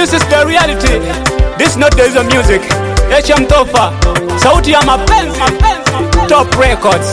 This is the reality. This not the music. HM Tofa, sauti ya mapenzi, Top Records.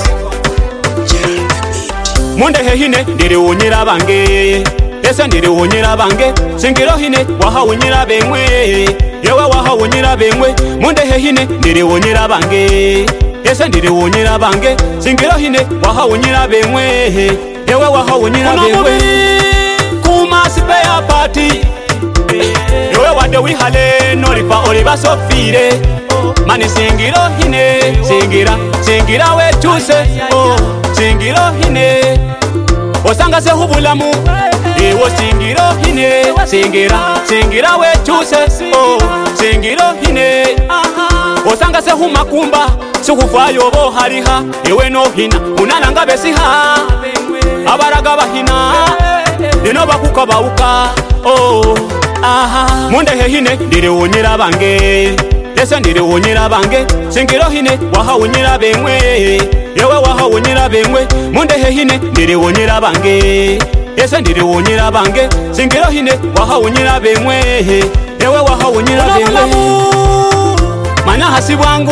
Munde hehine ndiri unyira bange, esa ndiri unyira bange, singiro hine waha unyira bemwe, yewe waha unyira bemwe. Munde hehine ndiri unyira bange, esa ndiri unyira bange, singiro hine waha unyira bemwe, yewe waha unyira bemwe. Kuma spare party, yewe wade wihale nolipa oliba sofire. Mani singiro hine, singira we chuse, singiro hine. Osanga se hubulamu, ewo singiro hine, singira we chuse, singiro hine. Osanga se humakumba, sukufayo bo hariha, ewe no hina, unalanga besiha, abaraga bahina, nino bakuka bauka, Munde hehine, ndiri unyira bange, esa ndiri unyira bange, singiro hine, waha unyira bemwe, yewe waha unyira bemwe. Munde hehine, ndiri unyira bange, esa ndiri unyira bange, singiro hine, waha unyira bemwe, yewe waha unyira bemwe. Mana hasibwangu,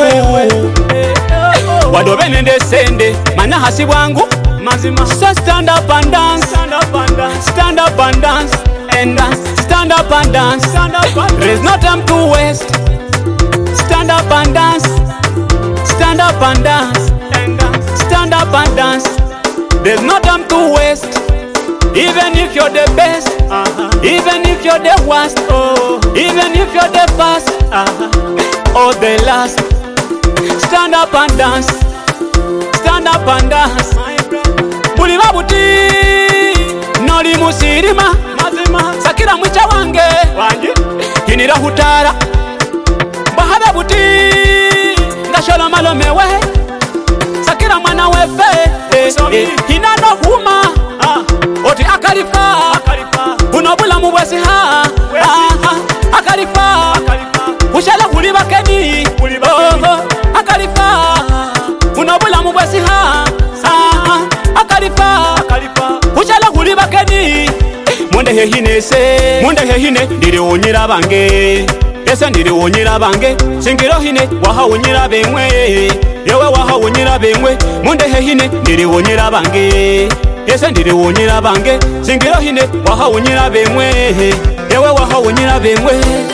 wadobe nende sende, mana hasibwangu, mazima. So stand up and dance, stand up and dance, stand up and dance, and dance, stand up and dance, stand up and dance. There's no time to waste. Stand up and dance, stand up and dance, and dance, stand up and dance. There's no time to waste. Even if you're the best, even if you're the worst, even if you're the first, or the last. Stand up and dance, stand up and dance. Buli babuti noli musirima mazima, sakira mwicha wange kinira hutara. Bahaba buti ngashola malomewe, sakira mwana wefe hinano huma, oti akarifa unobula mubwesi ha, akarifa ushala kuliba keni, akarifa unobula mubwesi ha, akarifa ushala kuliba keni. Munde hehine se, munde hehine ndiri unyira bange, esa ndiri unyira bange, singiro hine waha unyira bemwe, yewe waha unyira bemwe. Munde hehine ndiri unyira bange, esa ndiri unyira bange, singiro hine waha unyira bemwe, yewe waha unyira bemwe.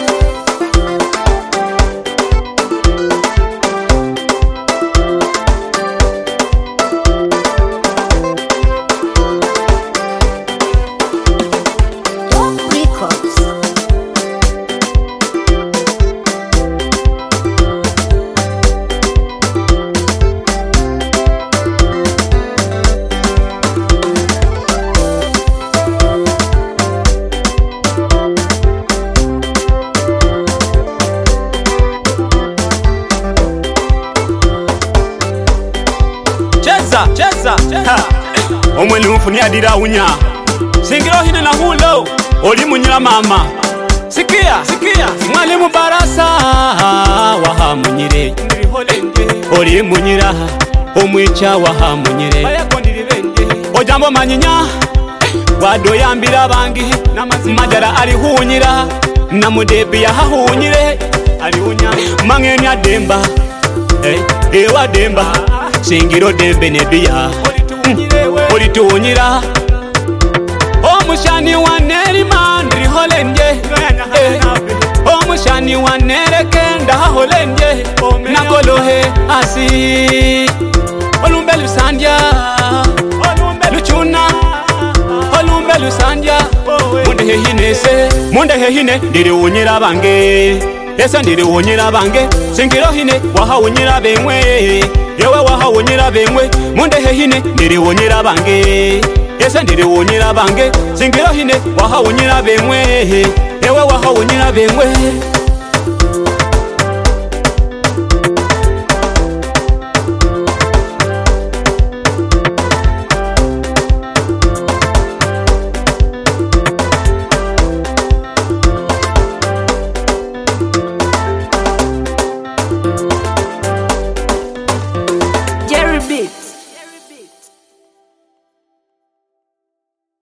Cheza omweli mfuni adira unya, singiro hine na hulo oli munyira mama. Sikia mwalimu barasa waha munyire, oli munyira omwicha waha munyire. Ojambo manyinya wado yambira bangi, majara ali hunyira na mudebi ya hunyire ali unya. Mangeni ademba ewa demba, singiro dembe nebiya olituunyira. Omushani wa nerima ndiri holenge, omushani wa nereke ndaha holenge. Nakolohe asi olumbe lusandya, luchuna olumbe lusandya. Munde hehine se, munde hehine ndiri unyira bange, esa ndiri unyira bange, singiro hine waha unyira bemwe, yewe waha unyira bemwe. Munde hehine ndiri unyira bange, esa ndiri unyira bange, singiro hine waha unyira bemwe, yewe waha unyira bemwe.